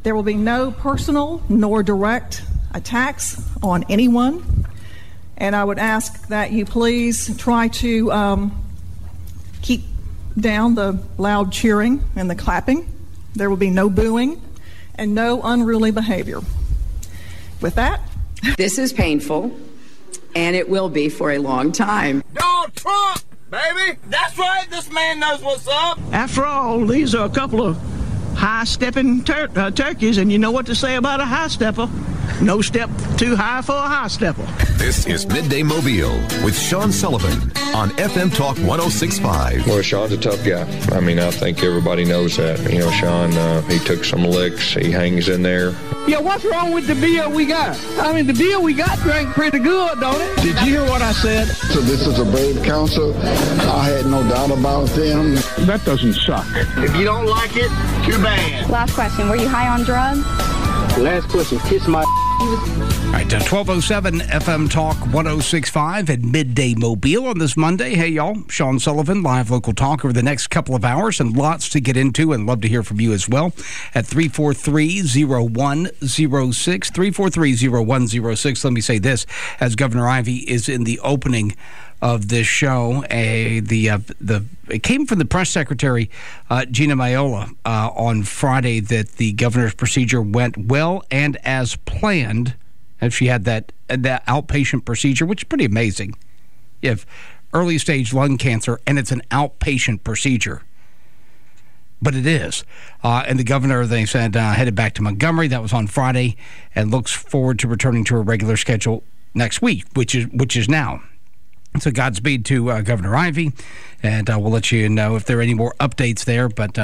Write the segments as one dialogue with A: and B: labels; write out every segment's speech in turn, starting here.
A: There will be no personal nor direct attacks on anyone. And I would ask that you please try to keep down the loud cheering and the clapping. There will be no booing and no unruly behavior. With that,
B: this is painful, and it will be for a long time.
C: Donald Trump, baby! That's right, this man knows what's up!
D: After all, these are a couple of high-stepping turkeys, and you know what to say about a high-stepper. No step too high for a high-stepper.
E: This is Midday Mobile with Sean Sullivan on FM Talk 106.5.
F: Well, Sean's a tough guy. I mean, I think everybody knows that. You know, Sean, he took some licks. He hangs in there.
G: Yeah, what's wrong with the beer we got? I mean, the beer we got drank pretty good, don't it?
D: Did you hear what I said?
H: So this is a brave council. I had no doubt about them.
I: That doesn't suck.
C: If you don't like it, too bad.
J: Last question, were you high on drugs?
G: Last question, kiss my...
K: All right, 1207 FM Talk 106.5 at Midday Mobile on this Monday. Hey, y'all, Sean Sullivan, live local talk over the next couple of hours, and lots to get into, and love to hear from you as well at 343-0106, 343-0106. Let me say this, as Governor Ivey is in the opening of this show, it came from the press secretary, Gina Maiola, on Friday that the governor's procedure went well and as planned. And she had that outpatient procedure, which is pretty amazing. You have early stage lung cancer, and it's an outpatient procedure. But it is. And the governor, they said, headed back to Montgomery. That was on Friday, and looks forward to returning to a regular schedule next week, which is now. So Godspeed to Governor Ivey, and we'll let you know if there are any more updates there. But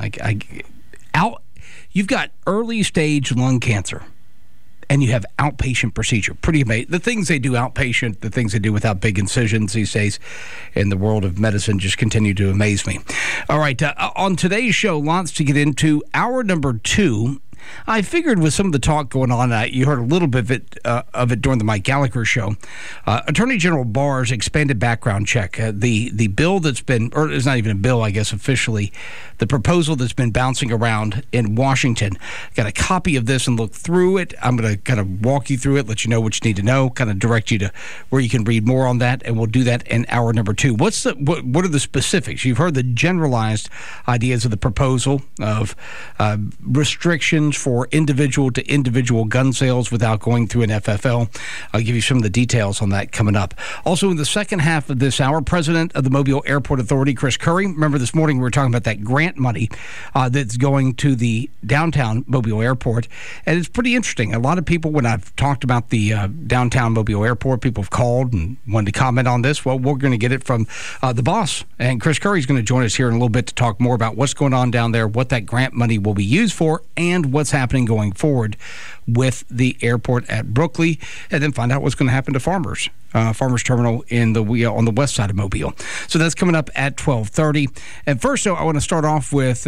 K: you've got early stage lung cancer, and you have outpatient procedure. Pretty amazing. The things they do outpatient, the things they do without big incisions these days in the world of medicine just continue to amaze me. All right, on today's show, lots to get into. Hour number 2. I figured with some of the talk going on, you heard a little bit of it during the Mike Gallagher show. Attorney General Barr's expanded background check, the bill that's been, or it's not even a bill, I guess officially, the proposal that's been bouncing around in Washington. Got a copy of this and look through it. I'm going to kind of walk you through it, let you know what you need to know, kind of direct you to where you can read more on that, and we'll do that in hour number 2. What are the specifics? You've heard the generalized ideas of the proposal of restrictions for individual-to-individual gun sales without going through an FFL. I'll give you some of the details on that coming up. Also, in the second half of this hour, President of the Mobile Airport Authority, Chris Curry. Remember this morning we were talking about that grant money that's going to the downtown Mobile Airport, and it's pretty interesting. A lot of people, when I've talked about the downtown Mobile Airport, people have called and wanted to comment on this. Well, we're going to get it from the boss, and Chris Curry's going to join us here in a little bit to talk more about what's going on down there, what that grant money will be used for, and what's happening going forward with the airport at Brookley, and then find out what's going to happen to Farmers Terminal on the west side of Mobile. So that's coming up at 12:30. And first, though, I want to start off with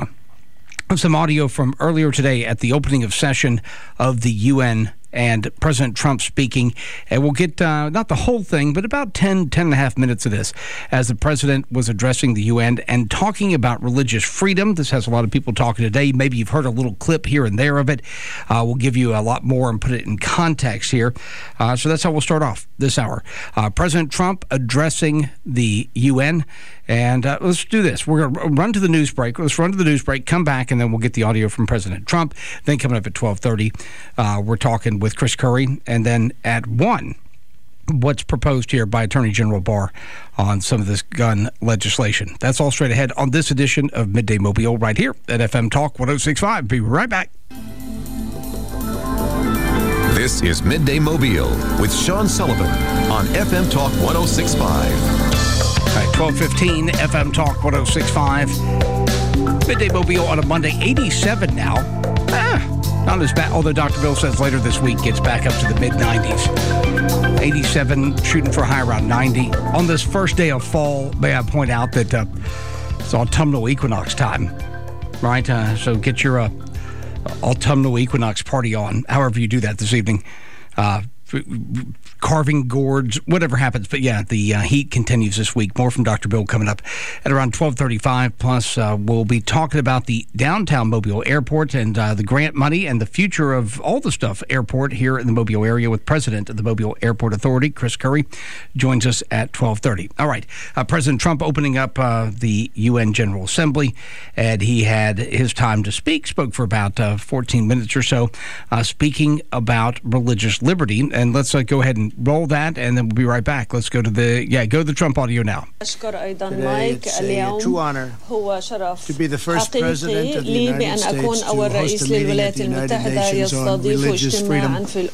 K: some audio from earlier today at the opening of session of the UN and President Trump speaking. And we'll get not the whole thing, but about 10 and a half minutes of this as the president was addressing the UN and talking about religious freedom. This has a lot of people talking today. Maybe you've heard a little clip here and there of it. We'll give you a lot more and put it in context here. So that's how we'll start off this hour. President Trump addressing the UN. And let's do this. We're going to run to the news break. Let's run to the news break, come back, and then we'll get the audio from President Trump. Then coming up at 12:30, we're talking with Chris Curry. And then at 1, what's proposed here by Attorney General Barr on some of this gun legislation. That's all straight ahead on this edition of Midday Mobile right here at FM Talk 106.5. Be right back.
E: This is Midday Mobile with Sean Sullivan on FM Talk 106.5.
K: All right, 12:15, FM Talk 106.5. Midday Mobile on a Monday, 87 now. Not as bad, although Dr. Bill says later this week gets back up to the mid-90s. 87, shooting for a high around 90. On this first day of fall, may I point out that it's autumnal equinox time, right? So get your autumnal equinox party on, however you do that this evening. carving gourds, whatever happens. But yeah, the heat continues this week. More from Dr. Bill coming up at around 12:35. Plus, we'll be talking about the downtown Mobile Airport and the grant money and the future of all the stuff airport here in the Mobile area with President of the Mobile Airport Authority, Chris Curry, joins us at 12:30. All right, President Trump opening up the UN General Assembly, and he had his time to speak, spoke for about 14 minutes or so, speaking about religious liberty. And let's go ahead and roll that, and then we'll be right back. Let's go to the Trump audio now.
I: Today, it's a true honor to be the first president of the United States to host a meeting at the United Nations on religious freedom.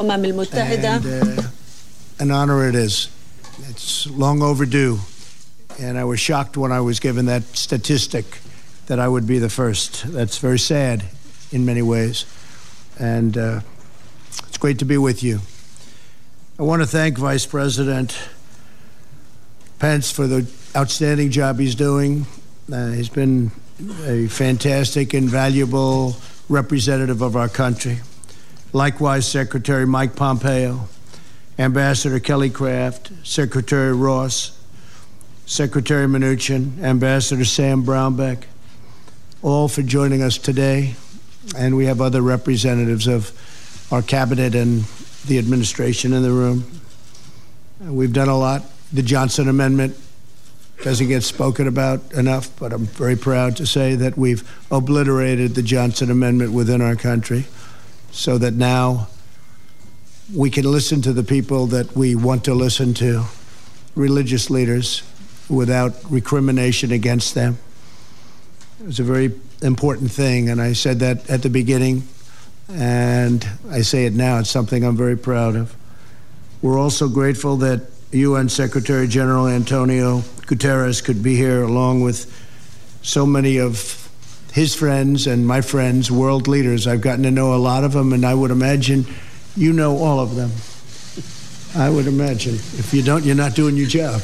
I: And an honor it is. It's long overdue. And I was shocked when I was given that statistic that I would be the first. That's very sad in many ways. And it's great to be with you. I want to thank Vice President Pence for the outstanding job he's doing. He's been a fantastic and valuable representative of our country. Likewise, Secretary Mike Pompeo, Ambassador Kelly Craft, Secretary Ross, Secretary Mnuchin, Ambassador Sam Brownback, all for joining us today. And we have other representatives of our cabinet and the administration in the room. We've done a lot. The Johnson Amendment doesn't get spoken about enough, but I'm very proud to say that we've obliterated the Johnson Amendment within our country so that now we can listen to the people that we want to listen to, religious leaders, without recrimination against them. It was a very important thing, and I said that at the beginning, and I say it now. It's something I'm very proud of. We're also grateful that UN Secretary General Antonio Guterres could be here along with so many of his friends and my friends, world leaders. I've gotten to know a lot of them, and I would imagine you know all of them. I would imagine. If you don't, you're not doing your job.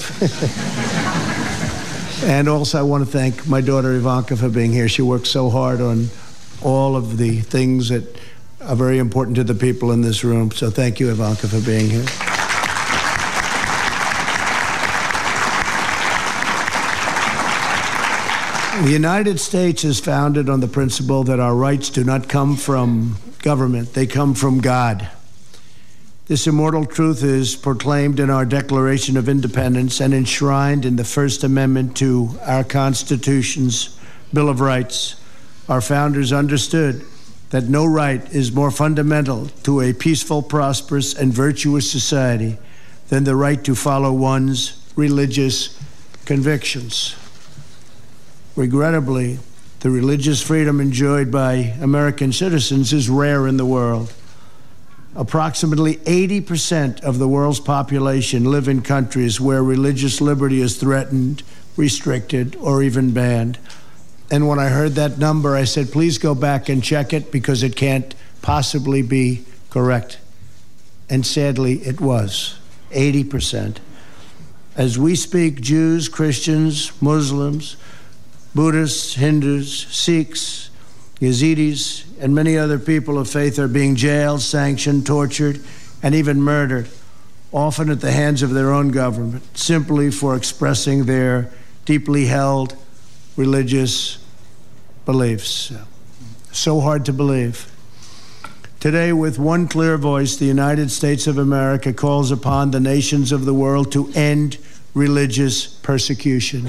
I: And also I want to thank my daughter Ivanka for being here. She works so hard on all of the things that are very important to the people in this room. So thank you, Ivanka, for being here. The United States is founded on the principle that our rights do not come from government, they come from God. This immortal truth is proclaimed in our Declaration of Independence and enshrined in the First Amendment to our Constitution's Bill of Rights. Our founders understood that no right is more fundamental to a peaceful, prosperous, and virtuous society than the right to follow one's religious convictions. Regrettably, the religious freedom enjoyed by American citizens is rare in the world. Approximately 80% of the world's population live in countries where religious liberty is threatened, restricted, or even banned. And when I heard that number, I said, please go back and check it because it can't possibly be correct. And sadly, it was 80%. As we speak, Jews, Christians, Muslims, Buddhists, Hindus, Sikhs, Yazidis, and many other people of faith are being jailed, sanctioned, tortured, and even murdered, often at the hands of their own government, simply for expressing their deeply held religious beliefs. So hard to believe. Today, with one clear voice, the United States of America calls upon the nations of the world to end religious persecution.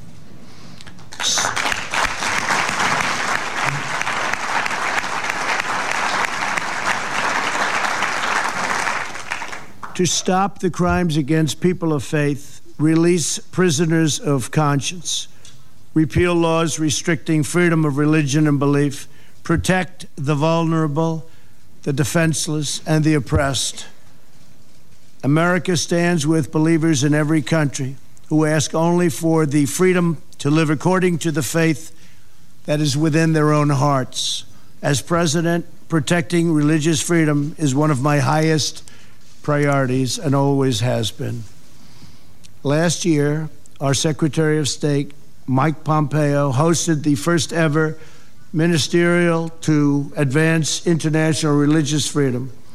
I: To stop the crimes against people of faith, release prisoners of conscience, repeal laws restricting freedom of religion and belief, protect the vulnerable, the defenseless, and the oppressed. America stands with believers in every country who ask only for the freedom to live according to the faith that is within their own hearts. As president, protecting religious freedom is one of my highest priorities and always has been. Last year, our Secretary of State, Mike Pompeo, hosted the first ever ministerial to advance international religious freedom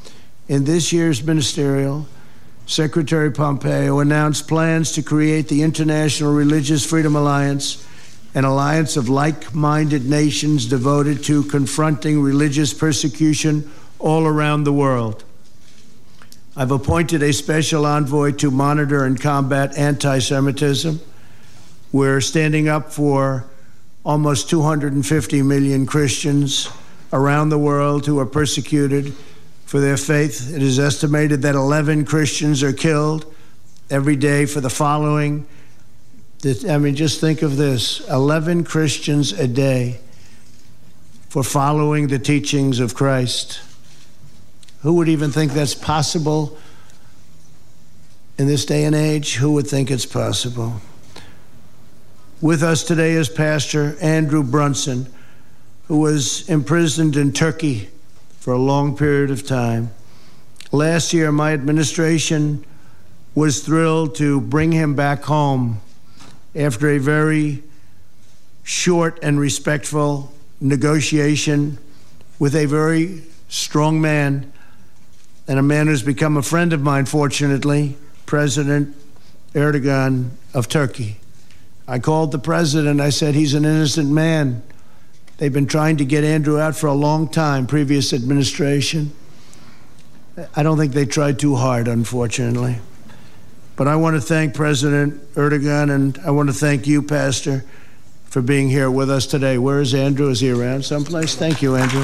I: In this year's ministerial, Secretary Pompeo announced plans to create the International Religious Freedom Alliance, an alliance of like-minded nations devoted to confronting religious persecution all around the world. I've appointed a special envoy to monitor and combat anti-Semitism. We're standing up for almost 250 million Christians around the world who are persecuted for their faith. It is estimated that 11 Christians are killed every day for the following. I mean, just think of this, 11 Christians a day for following the teachings of Christ. Who would even think that's possible in this day and age? Who would think it's possible? With us today is Pastor Andrew Brunson, who was imprisoned in Turkey for a long period of time. Last year, my administration was thrilled to bring him back home after a very short and respectful negotiation with a very strong man, and a man who's become a friend of mine, fortunately, President Erdogan of Turkey. I called the president. I said, he's an innocent man. They've been trying to get Andrew out for a long time, previous administration. I don't think they tried too hard, unfortunately. But I want to thank President Erdogan, and I want to thank you, Pastor, for being here with us today. Where is Andrew? Is he around someplace? Thank you, Andrew.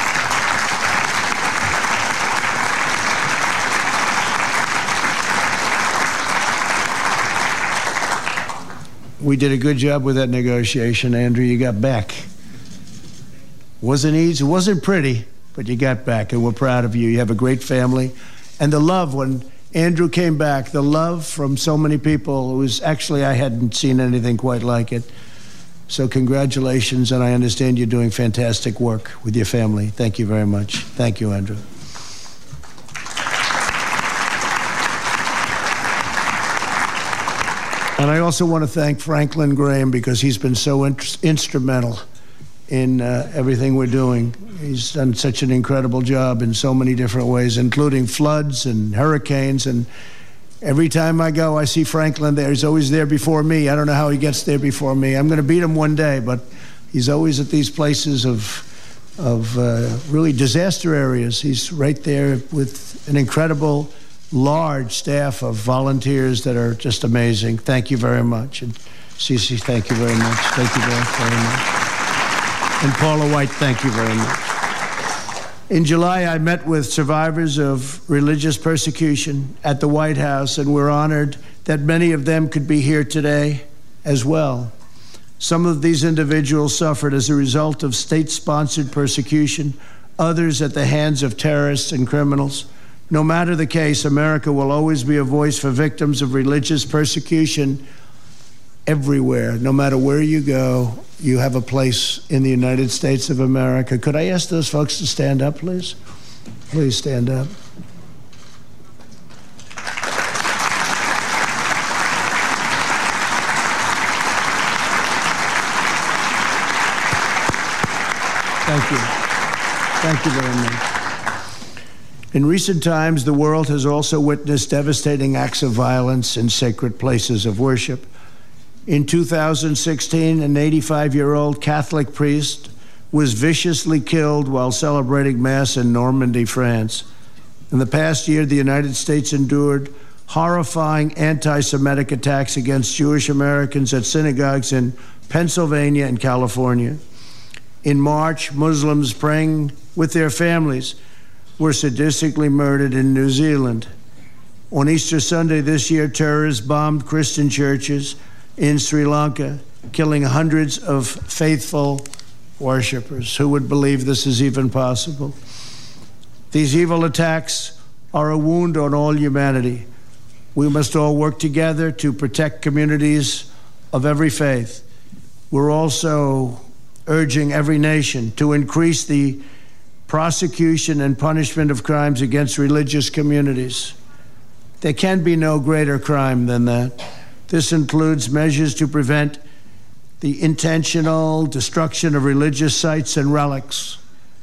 I: We did a good job with that negotiation, Andrew. You got back. Wasn't easy, it wasn't pretty, but you got back, and we're proud of you. You have a great family. And the love, when Andrew came back, the love from so many people, it was actually, I hadn't seen anything quite like it. So congratulations, and I understand you're doing fantastic work with your family. Thank you very much. Thank you, Andrew. And I also want to thank Franklin Graham, because he's been so instrumental in everything we're doing. He's done such an incredible job in so many different ways, including floods and hurricanes. And every time I go, I see Franklin there. He's always there before me. I don't know how he gets there before me. I'm going to beat him one day, but he's always at these places of really disaster areas. He's right there with an incredible, large staff of volunteers that are just amazing. Thank you very much. And Cece, thank you very much. Thank you very much. And Paula White, thank you very much. In July, I met with survivors of religious persecution at the White House, and we're honored that many of them could be here today as well. Some of these individuals suffered as a result of state-sponsored persecution, others at the hands of terrorists and criminals. No matter the case, America will always be a voice for victims of religious persecution everywhere. No matter where you go, you have a place in the United States of America. Could I ask those folks to stand up, please? Please stand up. Thank you. Thank you very much. In recent times, the world has also witnessed devastating acts of violence in sacred places of worship. In 2016, an 85-year-old Catholic priest was viciously killed while celebrating Mass in Normandy, France. In the past year, the United States endured horrifying anti-Semitic attacks against Jewish Americans at synagogues in Pennsylvania and California. In March, Muslims praying with their families were sadistically murdered in New Zealand. On Easter Sunday this year, terrorists bombed Christian churches in Sri Lanka, killing hundreds of faithful worshipers. Who would believe this is even possible? These evil attacks are a wound on all humanity. We must all work together to protect communities of every faith. We're also urging every nation to increase the prosecution and punishment of crimes against religious communities. There can be no greater crime than that. This includes measures to prevent the intentional destruction of religious sites and relics,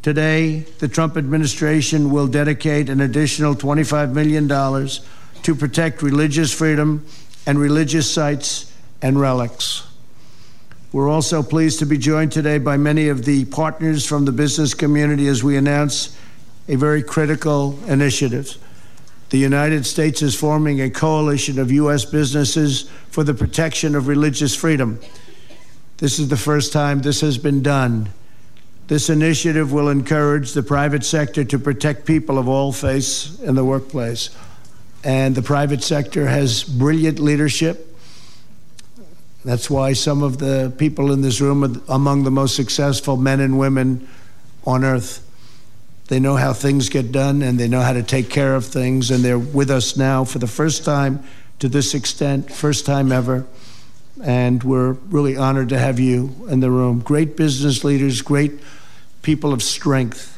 I: Today, the Trump administration will dedicate an additional $25 million to protect religious freedom and religious sites and relics. We're also pleased to be joined today by many of the partners from the business community as we announce a very critical initiative. The United States is forming a coalition of U.S. businesses for the protection of religious freedom. This is the first time this has been done. This initiative will encourage the private sector to protect people of all faiths in the workplace. And the private sector has brilliant leadership. That's why some of the people in this room are among the most successful men and women on earth. They know how things get done, and they know how to take care of things, and they're with us now for the first time to this extent, first time ever, and we're really honored to have you in the room. Great business leaders, great people of strength.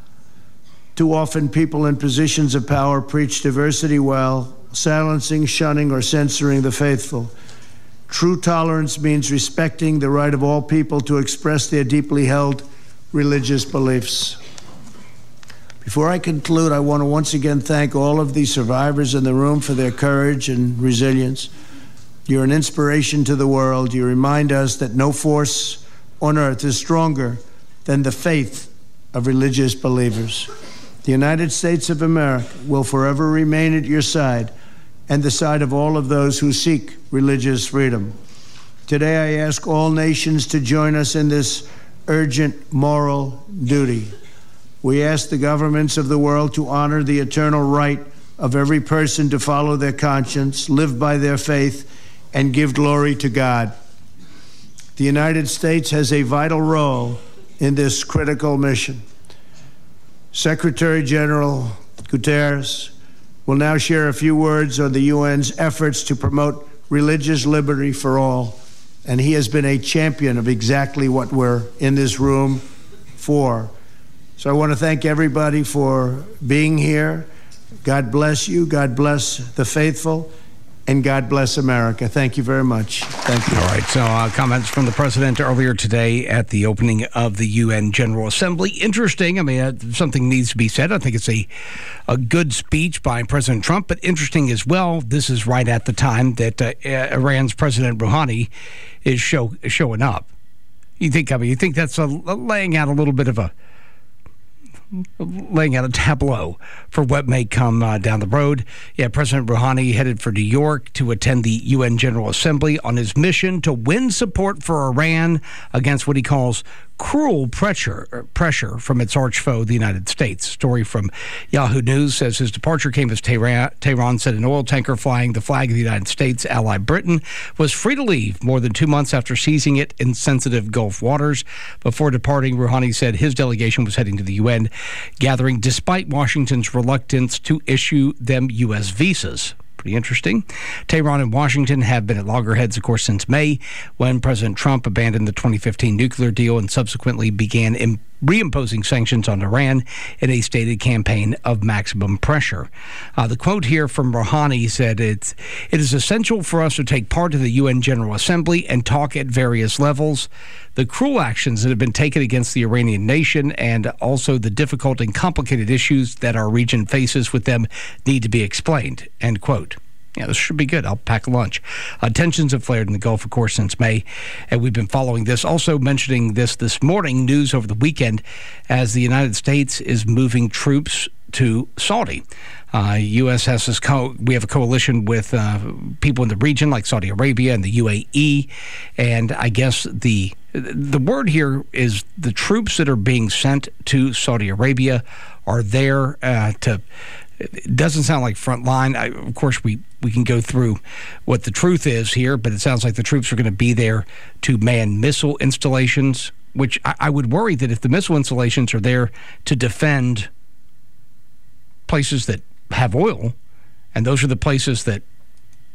I: Too often people in positions of power preach diversity while silencing, shunning, or censoring the faithful. True tolerance means respecting the right of all people to express their deeply held religious beliefs. Before I conclude, I want to once again thank all of the survivors in the room for their courage and resilience. You're an inspiration to the world. You remind us that no force on earth is stronger than the faith of religious believers. The United States of America will forever remain at your side and the side of all of those who seek religious freedom. Today, I ask all nations to join us in this urgent moral duty. We ask the governments of the world to honor the eternal right of every person to follow their conscience, live by their faith, and give glory to God. The United States has a vital role in this critical mission. Secretary General Guterres will now share a few words on the UN's efforts to promote religious liberty for all. And he has been a champion of exactly what we're in this room for. So I want to thank everybody for being here. God bless you. God bless the faithful. And God bless America. Thank you very much. Thank you.
K: All right. So comments from the president earlier today at the opening of the UN General Assembly. Interesting. I mean, something needs to be said. I think it's a good speech by President Trump, but interesting as well. This is right at the time that Iran's President Rouhani is showing up. You think that's laying out a little bit of laying out a tableau for what may come down the road. Yeah, President Rouhani headed for New York to attend the UN General Assembly on his mission to win support for Iran against what he calls cruel pressure from its arch foe, the United States. Story from Yahoo News says his departure came as Tehran said an oil tanker flying the flag of the United States ally Britain was free to leave more than 2 months after seizing it in sensitive Gulf waters. Before departing, Rouhani said his delegation was heading to the UN gathering despite Washington's reluctance to issue them U.S. visas. Pretty interesting. Tehran and Washington have been at loggerheads, of course, since May, when President Trump abandoned the 2015 nuclear deal and subsequently began reimposing sanctions on Iran in a stated campaign of maximum pressure. The quote here from Rouhani said, it is essential for us to take part in the UN General Assembly and talk at various levels. The cruel actions that have been taken against the Iranian nation and also the difficult and complicated issues that our region faces with them need to be explained, end quote. Yeah, this should be good. I'll pack a lunch. Tensions have flared in the Gulf, of course, since May, and we've been following this. Also mentioning this morning, news over the weekend, as the United States is moving troops to Saudi. U.S. has we have a coalition with people in the region like Saudi Arabia and the UAE, and I guess the word here is the troops that are being sent to Saudi Arabia are there to. It doesn't sound like front line. Of course, we can go through what the truth is here, but it sounds like the troops are going to be there to man missile installations, which I would worry that if the missile installations are there to defend places that have oil, and those are the places that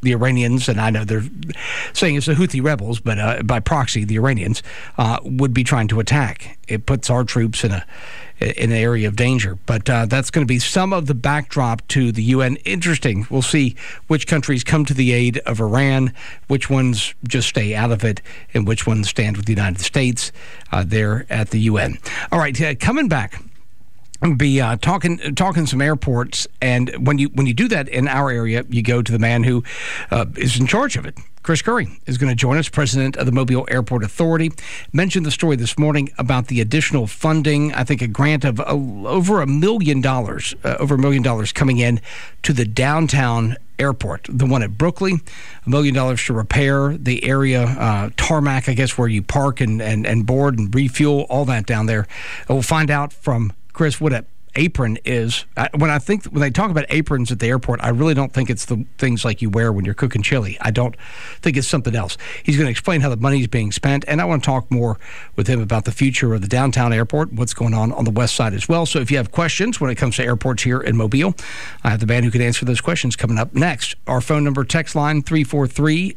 K: the Iranians, and I know they're saying it's the Houthi rebels, but by proxy, the Iranians would be trying to attack. It puts our troops in an area of danger. But that's going to be some of the backdrop to the UN. Interesting. We'll see which countries come to the aid of Iran, which ones just stay out of it, and which ones stand with the United States there at the UN. All right, coming back. We'll be talking some airports, and when you do that in our area, you go to the man who is in charge of it. Chris Curry is going to join us, president of the Mobile Airport Authority. Mentioned the story this morning about the additional funding. I think a grant of over $1 million, coming in to the downtown airport, the one at Brookley. $1 million to repair the area tarmac, I guess, where you park and board and refuel, all that down there. We'll find out from Chris what an apron is. When they talk about aprons at the airport, I really don't think it's the things like you wear when you're cooking chili. I don't think it's something else. He's going to explain how the money's being spent, and I want to talk more with him about the future of the downtown airport, what's going on the west side as well. So if you have questions when it comes to airports here in Mobile, I have the man who can answer those questions coming up next. Our phone number, text line 343-0106,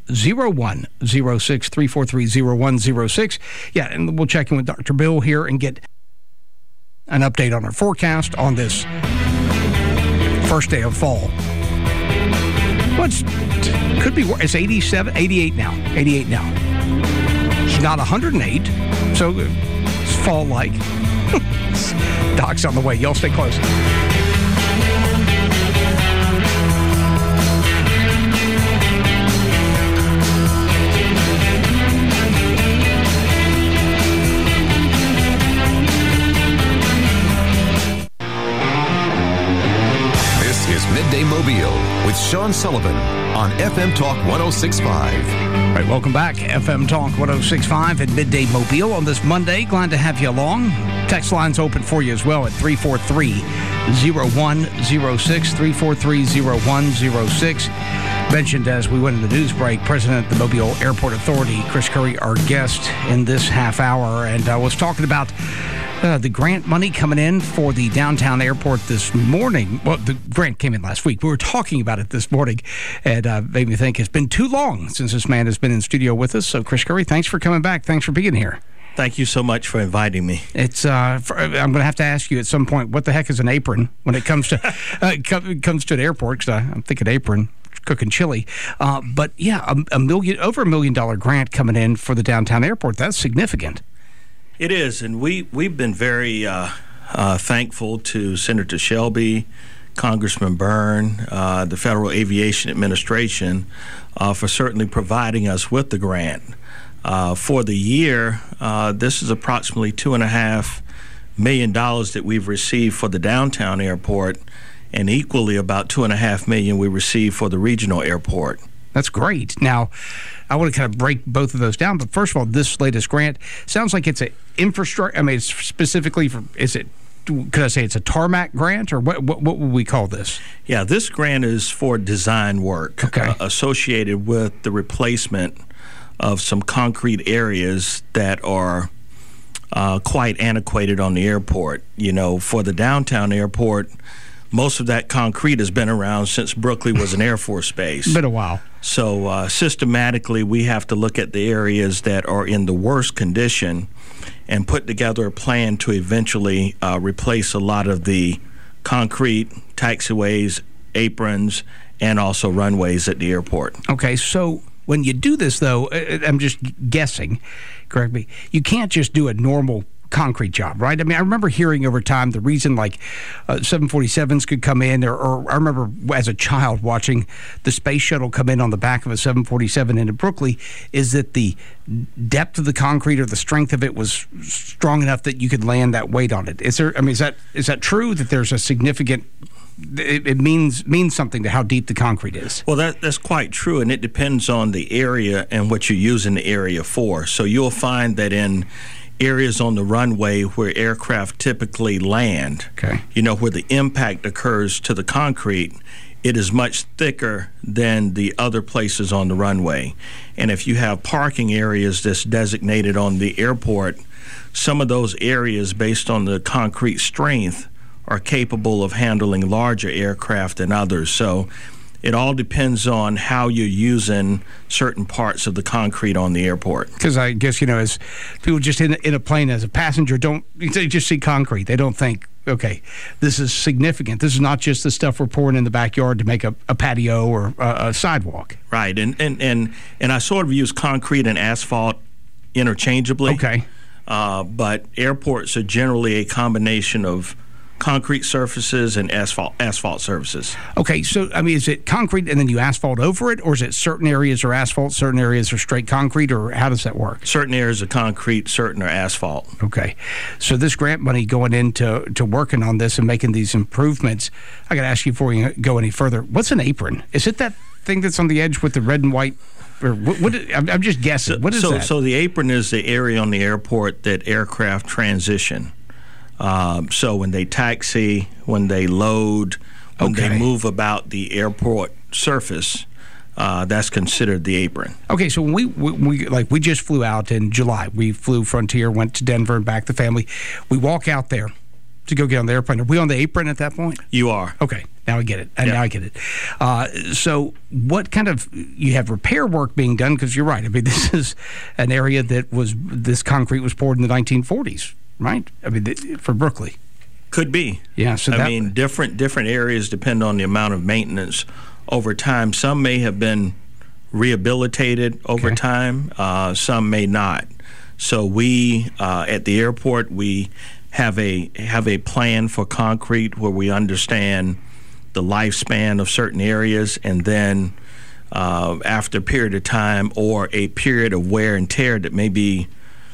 K: 343-0106. Yeah, and we'll check in with Dr. Bill here and get an update on our forecast on this first day of fall. Could be, it's 88 now. It's not 108, so it's fall-like. Doc's on the way. Y'all stay close.
E: Midday Mobile with Sean Sullivan on FM Talk 106.5.
K: All right, welcome back. FM Talk 106.5 at Midday Mobile on this Monday. Glad to have you along. Text line's open for you as well at 343-0106, 343-0106. Mentioned as we went into the news break, President of the Mobile Airport Authority, Chris Curry, our guest in this half hour, and I was talking about the grant money coming in for the downtown airport this morning. Well, the grant came in last week. We were talking about it this morning, and made me think it's been too long since this man has been in studio with us. So, Chris Curry, thanks for coming back. Thanks for being here.
L: Thank you so much for inviting me.
K: It's I'm going to have to ask you at some point, what the heck is an apron when it comes to comes to an airport? Because I'm thinking apron, cooking chili. But yeah, over $1 million grant coming in for the downtown airport. That's significant.
L: It is, and we've been very thankful to Senator Shelby, Congressman Byrne, the Federal Aviation Administration for certainly providing us with the grant. For the year, this is approximately $2.5 million that we've received for the downtown airport, and equally about $2.5 million we received for the regional airport.
K: That's great. Now, I want to kind of break both of those down. But first of all, this latest grant sounds like it's an infrastructure. I mean, it's specifically for, could I say it's a tarmac grant, or what would we call this?
L: Yeah, this grant is for design work associated with the replacement of some concrete areas that are quite antiquated on the airport. You know, for the downtown airport, most of that concrete has been around since Brookley was an Air Force base.
K: Been a while.
L: So systematically, we have to look at the areas that are in the worst condition and put together a plan to eventually replace a lot of the concrete, taxiways, aprons, and also runways at the airport.
K: Okay, so when you do this, though, I'm just guessing, correct me, you can't just do a normal concrete job, right? I mean, I remember hearing over time the reason like 747s could come in, or I remember as a child watching the space shuttle come in on the back of a 747 into Brookley, is that the depth of the concrete or the strength of it was strong enough that you could land that weight on it. Is there? I mean, is that true that there's a significant? It means something to how deep the concrete is.
L: Well, that's quite true, and it depends on the area and what you're using the area for. So you'll find that in areas on the runway where aircraft typically land, you know, where the impact occurs to the concrete, it is much thicker than the other places on the runway. And if you have parking areas that's designated on the airport, some of those areas, based on the concrete strength, are capable of handling larger aircraft than others. So it all depends on how you're using certain parts of the concrete on the airport.
K: Because I guess, as people just in a plane as a passenger they just see concrete. They don't think, okay, this is significant. This is not just the stuff we're pouring in the backyard to make a patio or a sidewalk.
L: Right, and I sort of use concrete and asphalt interchangeably.
K: Okay.
L: But airports are generally a combination of concrete surfaces and asphalt surfaces.
K: Okay, so is it concrete and then you asphalt over it, or is it certain areas are asphalt, certain areas are straight concrete, or how does that work?
L: Certain areas are concrete, certain are asphalt.
K: Okay, so this grant money going into working on this and making these improvements, I got to ask you before you go any further, what's an apron? Is it that thing that's on the edge with the red and white? Or I'm just guessing. What is that?
L: So the apron is the area on the airport that aircraft transition. So when they taxi, when they load, when they move about the airport surface, that's considered the apron.
K: Okay, so when we just flew out in July. We flew Frontier, went to Denver and back the family. We walk out there to go get on the airplane. Are we on the apron at that point?
L: You are.
K: Okay, now I get it. Now I get it. So what kind of, you have repair work being done, because you're right. This is an area that this concrete was poured in the 1940s. Right? For Brooklyn.
L: Could be.
K: Yeah. So
L: different areas depend on the amount of maintenance over time. Some may have been rehabilitated over time. Some may not. So we at the airport, we have a plan for concrete where we understand the lifespan of certain areas, and then after a period of time or a period of wear and tear that may be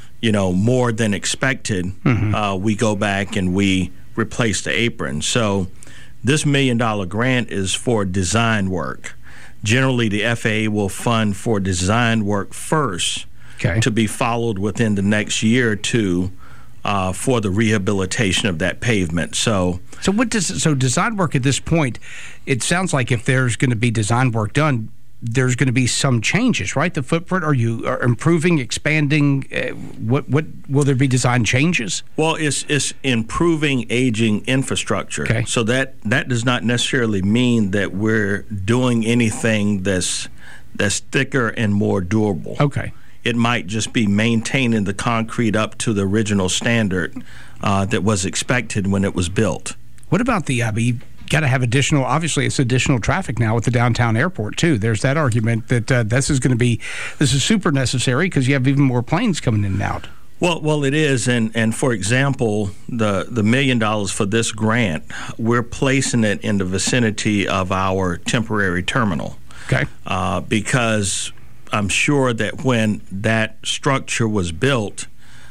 L: more than expected, we go back and we replace the apron. So this $1 million grant is for design work. Generally, the FAA will fund for design work first to be followed within the next year or two for the rehabilitation of that pavement. So
K: design work at this point, it sounds like if there's going to be design work done, there's going to be some changes, right? The footprint, are you improving, expanding? What will there be design changes?
L: Well, it's improving aging infrastructure.
K: Okay.
L: So that does not necessarily mean that we're doing anything that's thicker and more durable.
K: Okay.
L: It might just be maintaining the concrete up to the original standard that was expected when it was built.
K: What about the got to have additional, obviously it's additional traffic now with the downtown airport too. There's that argument that this is super necessary because you have even more planes coming in and out.
L: Well, it is, and for example, the $1 million for this grant, we're placing it in the vicinity of our temporary terminal.
K: Okay.
L: Because I'm sure that when that structure was built,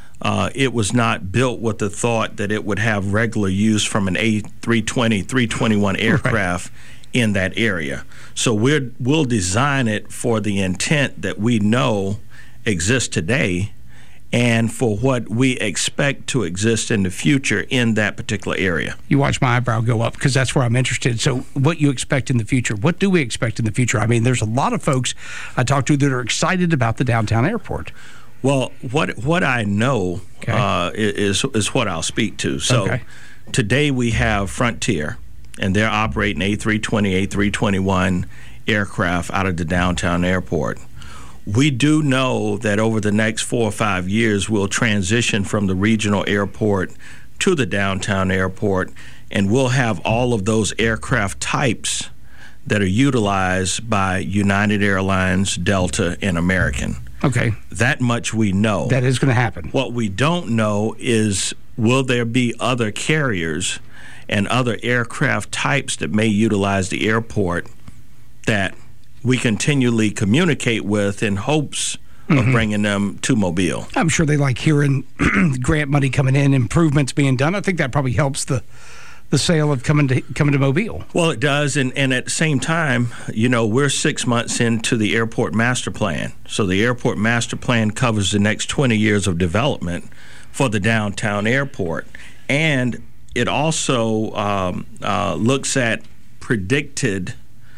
L: it was not built with the thought that it would have regular use from an A320, 321 aircraft in that area. So we'll design it for the intent that we know exists today and for what we expect to exist in the future in that particular area.
K: You watch my eyebrow go up because that's where I'm interested. So what you expect in the future? What do we expect in the future? There's a lot of folks I talk to that are excited about the downtown airport.
L: Well, what I know is what I'll speak to. So today we have Frontier, and they're operating A320, A321 aircraft out of the downtown airport. We do know that over the next 4 or 5 years, we'll transition from the regional airport to the downtown airport, and we'll have all of those aircraft types that are utilized by United Airlines, Delta, and American.
K: Okay.
L: That much we know.
K: That is going to happen.
L: What we don't know is, will there be other carriers and other aircraft types that may utilize the airport that we continually communicate with in hopes of bringing them to Mobile?
K: I'm sure they like hearing grant money coming in, improvements being done. I think that probably helps the sale of coming to Mobile.
L: Well, it does, and at the same time, we're 6 months into the airport master plan. So the airport master plan covers the next 20 years of development for the downtown airport, and it also looks at predicted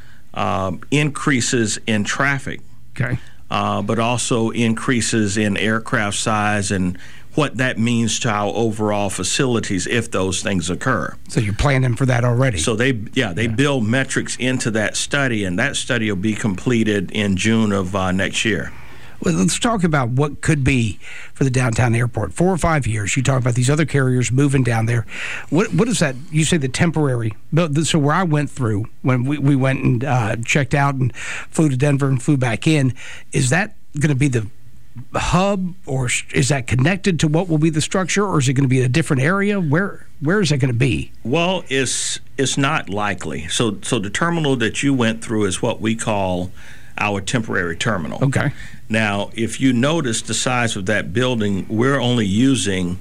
L: increases in traffic.
K: Okay.
L: But also increases in aircraft size and what that means to our overall facilities if those things occur.
K: So you're planning for that already?
L: So they build metrics into that study, and that study will be completed in June of next year.
K: Well, let's talk about what could be for the downtown airport. 4 or 5 years, you talk about these other carriers moving down there. What is that? You say the temporary. So where I went through, when we went and checked out and flew to Denver and flew back in, is that going to be the hub, or is that connected to what will be the structure, or is it going to be in a different area? Where is it going to be?
L: Well, it's not likely. So the terminal that you went through is what we call our temporary terminal.
K: Okay.
L: Now, if you notice the size of that building, we're only using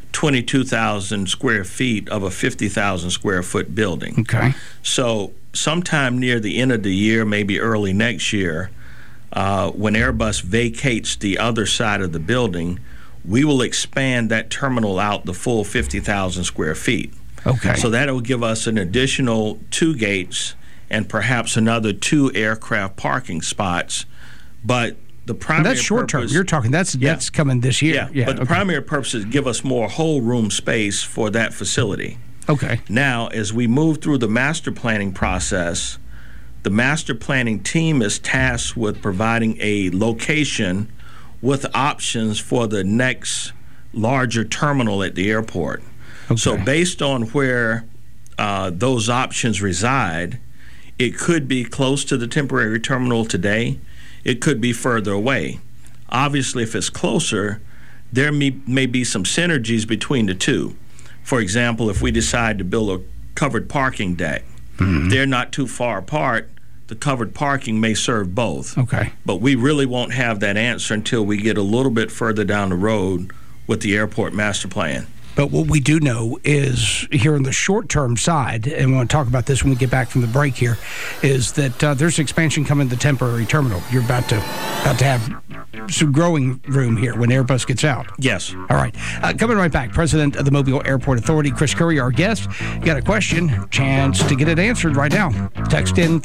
L: 22,000 square feet of a 50,000 square foot building.
K: Okay.
L: So sometime near the end of the year, maybe early next year, when Airbus vacates the other side of the building, we will expand that terminal out the full 50,000 square feet.
K: Okay.
L: So that will give us an additional 2 gates and perhaps another 2 aircraft parking spots. But the primary
K: that's short term. You're talking that's coming this year.
L: Yeah, but the primary purpose is to give us more whole room space for that facility.
K: Okay.
L: Now, as we move through the master planning process, the master planning team is tasked with providing a location with options for the next larger terminal at the airport.
K: Okay.
L: So based on where those options reside, it could be close to the temporary terminal today. It could be further away. Obviously, if it's closer, there may be some synergies between the two. For example, if we decide to build a covered parking deck, they're not too far apart, the covered parking may serve both.
K: Okay.
L: But we really won't have that answer until we get a little bit further down the road with the airport master plan.
K: But what we do know is here on the short-term side, and we want to talk about this when we get back from the break here, is that there's expansion coming to the temporary terminal. You're about to have some growing room here when Airbus gets out.
L: Yes.
K: All right. Coming right back, President of the Mobile Airport Authority, Chris Curry, our guest. You got a question? Chance to get it answered right now. Text in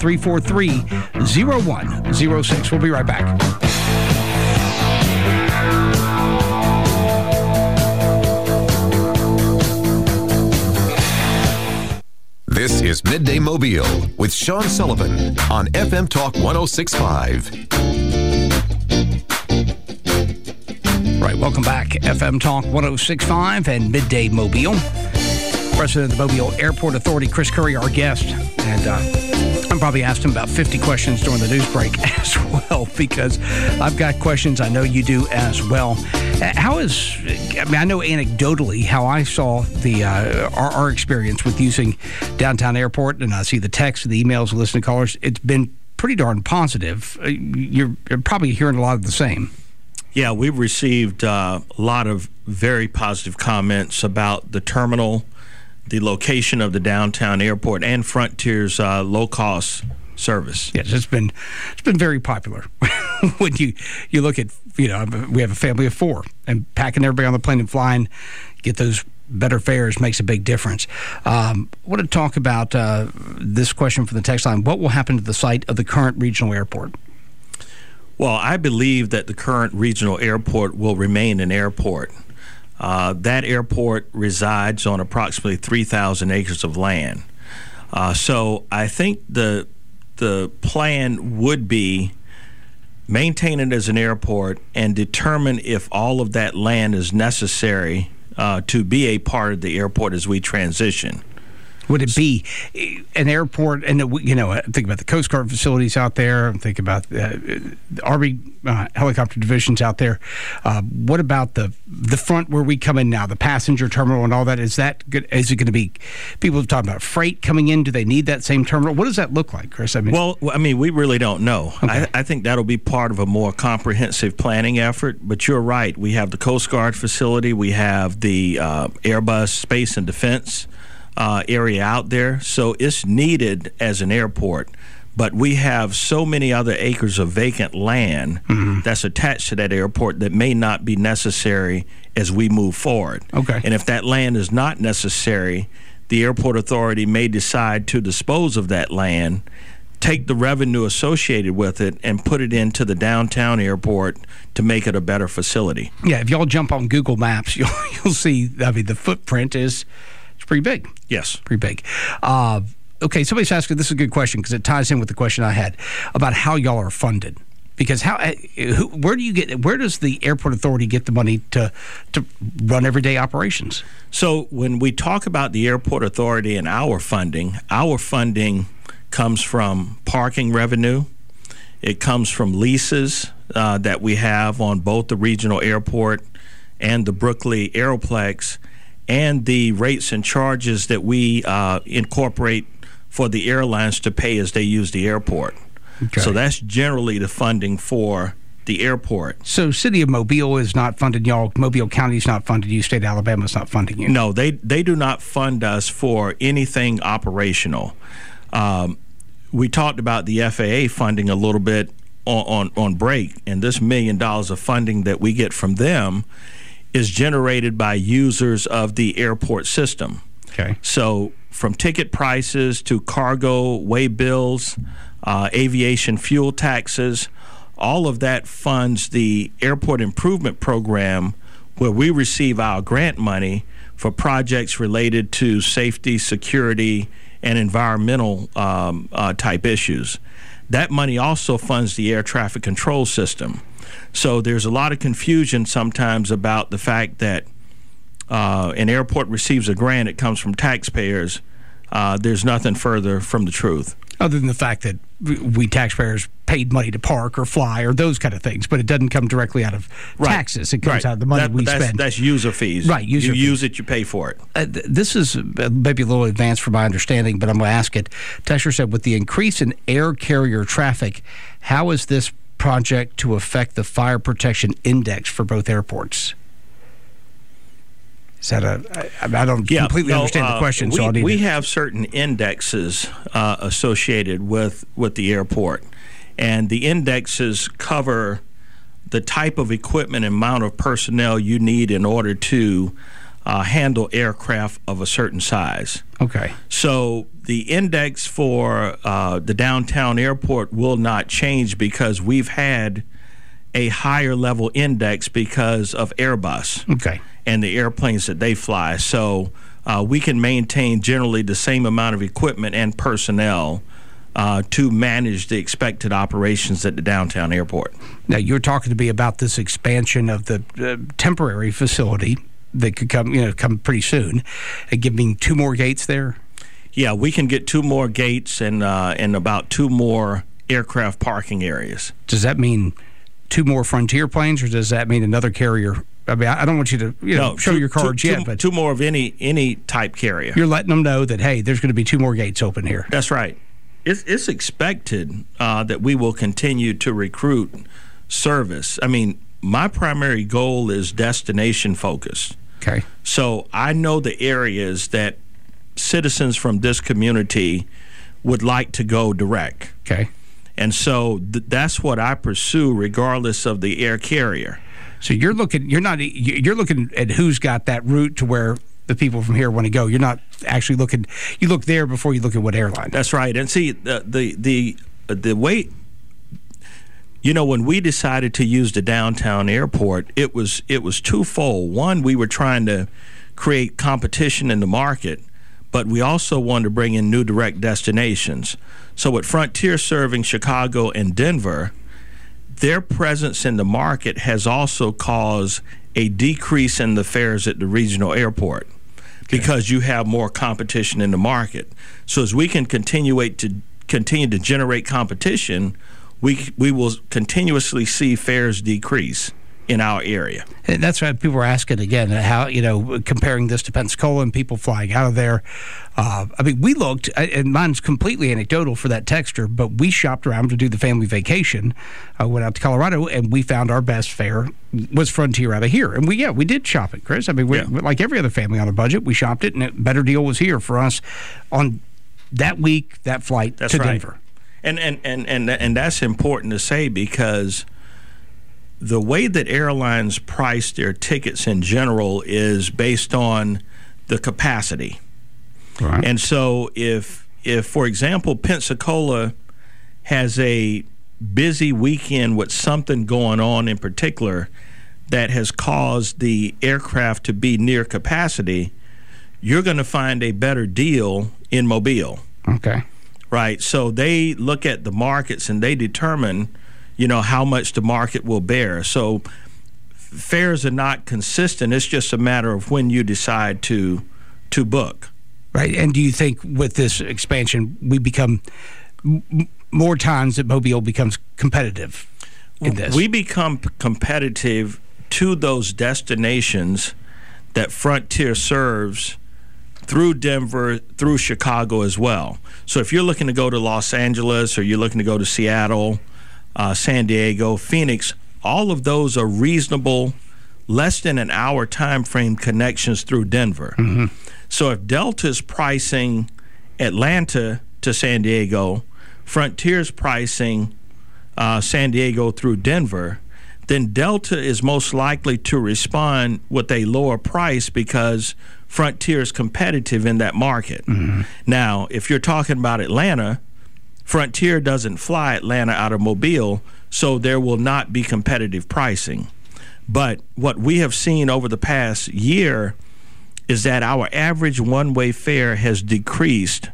K: 343-0106. We'll be right back.
E: This is Midday Mobile with Sean Sullivan on FM Talk 106.5.
K: Right, welcome back. FM Talk 106.5 and Midday Mobile. President of the Mobile Airport Authority, Chris Curry, our guest. And I'm probably asked him about 50 questions during the news break as well, because I've got questions I know you do as well. I know anecdotally how I saw our experience with using downtown airport, and I see the texts, the emails, the listening callers. It's been pretty darn positive. You're probably hearing a lot of the same.
L: Yeah, we've received a lot of very positive comments about the terminal, the location of the downtown airport, and Frontier's low-cost service.
K: Yes, it's been very popular. When you look at, we have a family of 4, and packing everybody on the plane and flying, get those better fares makes a big difference. I want to talk about this question from the text line. What will happen to the site of the current regional airport?
L: Well, I believe that the current regional airport will remain an airport. That airport resides on approximately 3,000 acres of land. So I think the plan would be maintain it as an airport and determine if all of that land is necessary to be a part of the airport as we transition.
K: Would it be an airport? And I think about the Coast Guard facilities out there. I'm thinking about the Army helicopter divisions out there. What about the front where we come in now, the passenger terminal and all that? Is that good? Is it going to be? People have talked about freight coming in. Do they need that same terminal? What does that look like, Chris?
L: We really don't know.
K: Okay.
L: I think that'll be part of a more comprehensive planning effort. But you're right. We have the Coast Guard facility. We have the Airbus Space and Defense area out there, so it's needed as an airport. But we have so many other acres of vacant land that's attached to that airport that may not be necessary as we move forward.
K: Okay.
L: And if that land is not necessary, the airport authority may decide to dispose of that land take the revenue associated with it and put it into the downtown airport to make it a better facility.
K: Yeah, if y'all jump on Google Maps, you'll see, I mean, the footprint it's pretty big.
L: Yes.
K: Pretty big. Okay, somebody's asking, this is a good question because it ties in with the question I had about how y'all are funded. Because where does the airport authority get the money to run everyday operations?
L: So when we talk about the airport authority and our funding comes from parking revenue. It comes from leases that we have on both the regional airport and the Brooklyn Aeroplex, and the rates and charges that we incorporate for the airlines to pay as they use the airport. Okay. So that's generally the funding for the airport.
K: So City of Mobile is not funding y'all. Mobile County is not funding you. State of Alabama is not funding you.
L: No, they do not fund us for anything operational. We talked about the FAA funding a little bit on break, and this $1 million of funding that we get from them is generated by users of the airport system.
K: Okay.
L: So from ticket prices to cargo way bills, aviation fuel taxes, all of that funds the airport improvement program, where we receive our grant money for projects related to safety, security, and environmental type issues. That money also funds the air traffic control system. So there's a lot of confusion sometimes about the fact that an airport receives a grant, it comes from taxpayers. There's nothing further from the truth.
K: Other than the fact that we taxpayers paid money to park or fly or those kind of things, but it doesn't come directly out of taxes. It comes out of the money we spend.
L: That's user fees.
K: Right.
L: You use it, you pay for it.
K: This is maybe a little advanced for my understanding, but I'm going to ask it. Texter said, with the increase in air carrier traffic, how is this project to affect the fire protection index for both airports? Is that I don't completely understand the question. So
L: we have certain indexes associated with the airport, and the indexes cover the type of equipment and amount of personnel you need in order to handle aircraft of a certain size.
K: Okay.
L: So the index for the downtown airport will not change because we've had a higher level index because of Airbus.
K: Okay.
L: And the airplanes that they fly. So we can maintain generally the same amount of equipment and personnel to manage the expected operations at the downtown airport.
K: Now, you're talking to me about this expansion of the temporary facility that could come pretty soon, and giving 2 more gates there?
L: Yeah, we can get 2 more gates and about 2 more aircraft parking areas.
K: Does that mean 2 more Frontier planes, or does that mean another carrier? I mean, I don't want you to show your cards yet, but
L: 2 more of any type carrier.
K: You're letting them know that, hey, there's going to be 2 more gates open here.
L: That's right. It's expected that we will continue to recruit service. I mean, my primary goal is destination focused.
K: Okay.
L: So I know the areas that citizens from this community would like to go direct.
K: Okay.
L: And so that's what I pursue regardless of the air carrier.
K: So you're looking at who's got that route to where the people from here want to go. You're not actually looking. You look there before you look at what airline.
L: That's right. And see the way, when we decided to use the downtown airport, it was twofold. One, we were trying to create competition in the market, but we also wanted to bring in new direct destinations. So with Frontier serving Chicago and Denver, their presence in the market has also caused a decrease in the fares at the regional airport because you have more competition in the market. So as we can continue to generate competition, we will continuously see fares decrease in our area.
K: And that's why people are asking again how, comparing this to Pensacola and people flying out of there. I mean, we looked, and mine's completely anecdotal for that texter, but we shopped around to do the family vacation. Went out to Colorado, and we found our best fare was Frontier out of here. And we did shop it, Chris. I mean, like every other family on a budget, we shopped it, and a better deal was here for us on that week, that flight to Denver.
L: And that's important to say because the way that airlines price their tickets in general is based on the capacity.
K: Right.
L: And so if for example, Pensacola has a busy weekend with something going on in particular that has caused the aircraft to be near capacity, you're going to find a better deal in Mobile.
K: Okay.
L: Right. So they look at the markets and they determine, how much the market will bear. So fares are not consistent. It's just a matter of when you decide to book.
K: Right. And do you think with this expansion, we become more times that Mobile becomes competitive in this?
L: We become competitive to those destinations that Frontier serves through Denver, through Chicago as well. So if you're looking to go to Los Angeles or you're looking to go to Seattle, San Diego, Phoenix, all of those are reasonable, less than an hour time frame connections through Denver.
K: Mm-hmm.
L: So if Delta's pricing Atlanta to San Diego, Frontier's pricing San Diego through Denver, then Delta is most likely to respond with a lower price because Frontier is competitive in that market.
K: Mm-hmm.
L: Now, if you're talking about Atlanta, Frontier doesn't fly Atlanta out of Mobile, so there will not be competitive pricing. But what we have seen over the past year is that our average one-way fare has decreased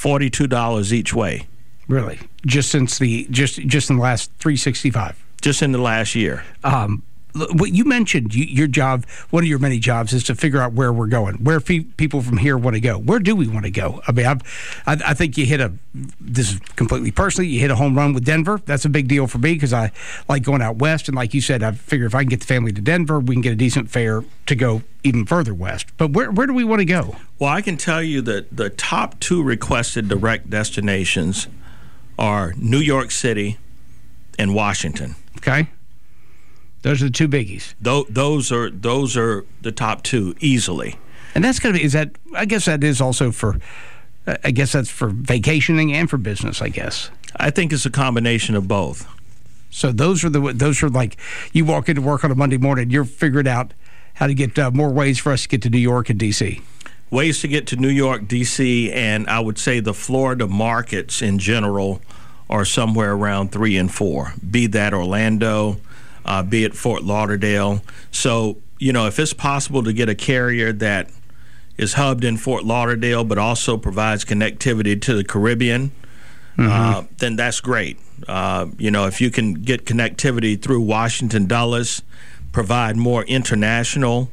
L: $42 each way.
K: Really? Just since just in the last 365?
L: Just in the last year.
K: What you mentioned, your job, one of your many jobs, is to figure out where we're going, where people from here want to go. Where do we want to go? I mean, I think you hit this is completely personally, you hit a home run with Denver. That's a big deal for me because I like going out west. And like you said, I figure if I can get the family to Denver, we can get a decent fare to go even further west. But where do we want to go?
L: Well, I can tell you that the top 2 requested direct destinations are New York City and Washington.
K: Okay. Those are the 2 biggies.
L: Those are the top 2 easily.
K: And that's going to be, I guess that is also for, I guess that's for vacationing and for business, I guess.
L: I think it's a combination of both.
K: So those are like, you walk into work on a Monday morning, you're figuring out how to get more ways for us to get to New York and D.C.
L: Ways to get to New York, D.C., and I would say the Florida markets in general are somewhere around 3 and 4, be that Orlando, be it Fort Lauderdale. So, if it's possible to get a carrier that is hubbed in Fort Lauderdale but also provides connectivity to the Caribbean, then that's great. If you can get connectivity through Washington Dulles, provide more international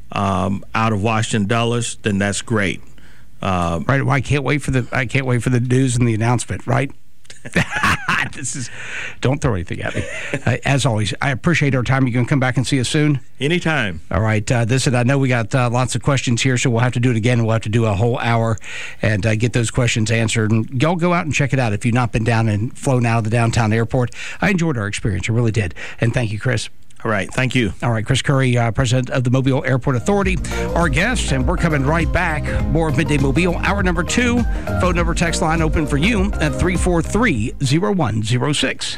L: out of Washington Dulles, then that's great.
K: Right. Well, I can't wait for the news and the announcement. Right. Don't throw anything at me. As always, I appreciate our time. You going to come back and see us soon?
L: Anytime.
K: All right. I know we got lots of questions here, so we'll have to do it again. We'll have to do a whole hour and get those questions answered. And y'all go out and check it out if you've not been down and flown out of the downtown airport. I enjoyed our experience. I really did. And thank you, Chris.
L: All right. Thank you.
K: All right. Chris Curry, president of the Mobile Airport Authority, our guest, and we're coming right back. More of Midday Mobile, hour number 2. Phone number, text line open for you at 343-0106.